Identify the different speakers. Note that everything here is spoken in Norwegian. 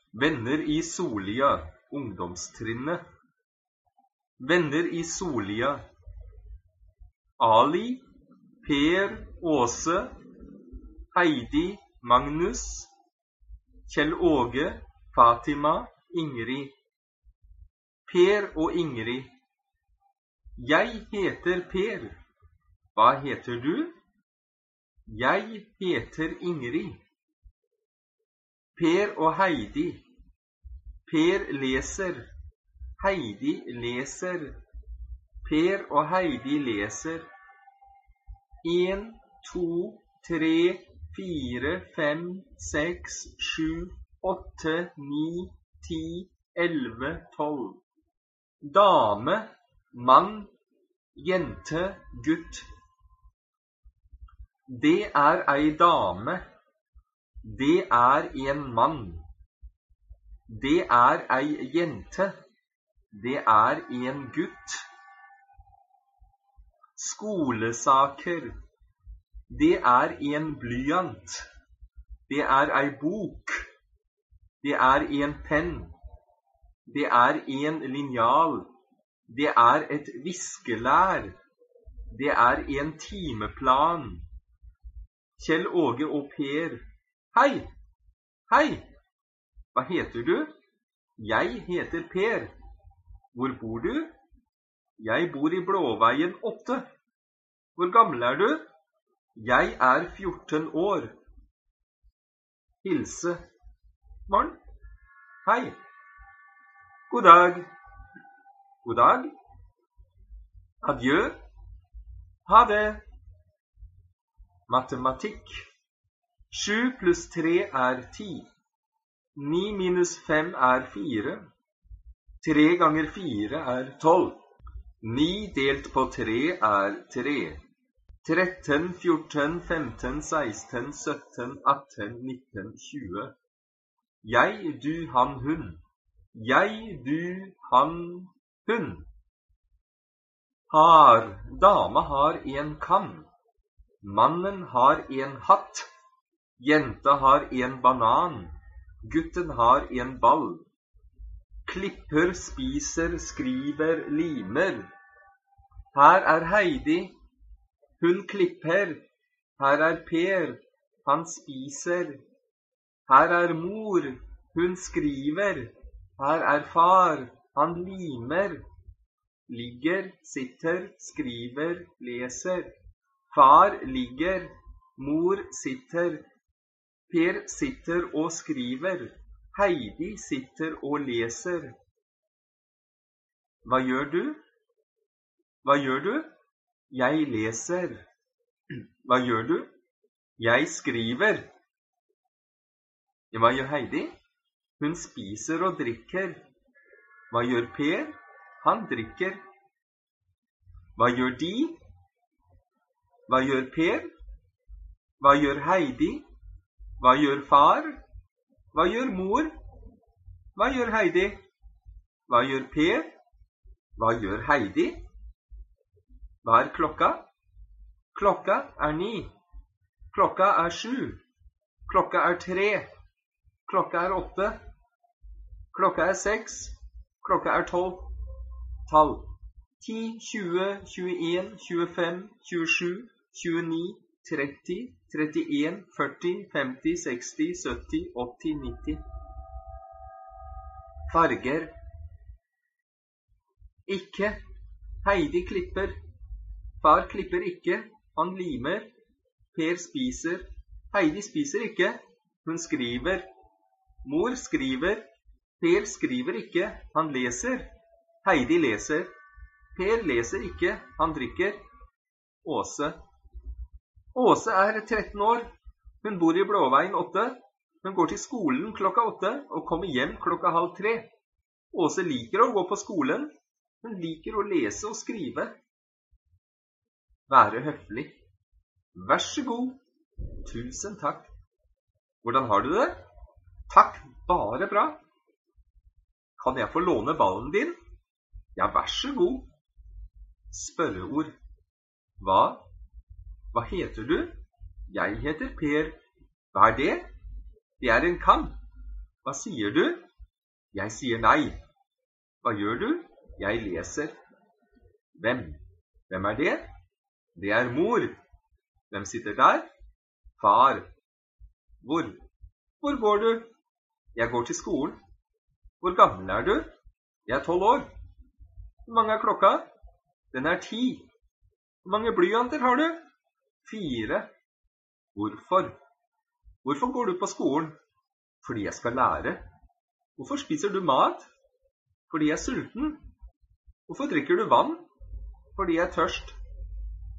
Speaker 1: Venner i Solia, ungdomstrinnet. Venner i Solia. Ali, Per, Åse, Heidi, Magnus, Kjell Åge, Fatima, Ingrid. Per og Ingrid. Jeg heter Per. Hva heter du? Jeg heter Ingrid. Per og Heidi. Per leser. Heidi leser. Per og Heidi leser. 1, 2, 3, 4, 5, 6, 7, 8, 9, 10, 11, 12. Dame, mann, jente, gutt. Det er ei dame. Det er en mann. Det er ei jente. Det er en gutt. Skolesaker. Det er en blyant. Det er ei bok. Det er en penn. Det er en linjal. Det er et viskelær. Det er en timeplan. Kjell Åge og Per. Hei! Hei! Hva heter du? Jeg heter Per. Hvor bor du? Jeg bor i Blåveien 8. Hvor gammel er du? Jeg er 14 år. Hilse. Morgen. Hei. God dag. God dag. Adjø. Ha det. Matematikk. 7 pluss 3 er 10. 9 minus 5 er 4. 3 ganger 4 er 12. 9 delt på 3 er 3. 13, 14, 15, 16, 17, 18, 19, 20. Jeg, du, han, hun. Jeg, du, han, hun. Har. Dama har en kam. Mannen har en hatt. Jenta har en banan. Gutten har en ball. Klipper, spiser, skriver, limer. Her er Heidi. Hun klipper. Her er Per. Han spiser. Her er mor. Hun skriver. Her er far. Han limer. Ligger, sitter, skriver, leser. Far ligger. Mor sitter. Per sitter og skriver. Heidi sitter og leser. Hva gjør du? Hva gjør du? Jeg leser. Hva gjør du? Jeg skriver. Hva gjør Heidi? Hun spiser og drikker. Hva gjør Per? Han drikker. Hva gjør de? Hva gjør Per? Hva gjør Heidi? Hva gjør far? Hva gjør mor? Hva gjør Heidi? Hva gjør Per? Hva gjør Heidi? Hva er klokka? Klokka er 9. Klokka er 7. Klokka er 3. Klokka er 8. Klokka er 6. Klokka er 12. Tall. 10, 20, 21, 25, 27, 29, 30, 31, 40, 50, 60, 70, 80, 90. Farger. Ikke. Heidi klipper. Far klipper ikke. Han limer. Per spiser. Heidi spiser ikke. Hun skriver. Mor skriver. Per skriver ikke. Han leser. Heidi leser. Per leser ikke. Han drikker. Åse. Åse er 13 år. Hun bor i Blåveien 8. Hun går til skolen klokka 8 og kommer hjem klokka 2:30. Åse liker å gå på skolen. Hun liker å lese og skrive. Være høflig. Vær så god. Tusen takk. Hvordan har du det? Takk, bare bra. Kan jeg få låne ballen din? Ja, vær så god. Spørreord. Hva? Hva heter du? Jeg heter Per. Hva er det? Det er en kam. Hva sier du? Jeg sier nei. Hva gjør du? Jeg leser. Hvem? Hvem er det? Det er mor. Hvem sitter der? Far. Hvor? Hvor går du? Jeg går til skolen. Hvor gammel er du? Jeg er 12 år. Hvor mange er klokka? Den er 10. Hvor mange blyanter har du? 4. Hvorfor? Hvorfor går du på skolen? Fordi jeg skal lære. Hvorfor spiser du mat? Fordi jeg er sulten. Hvorfor drikker du vann? Fordi jeg er tørst.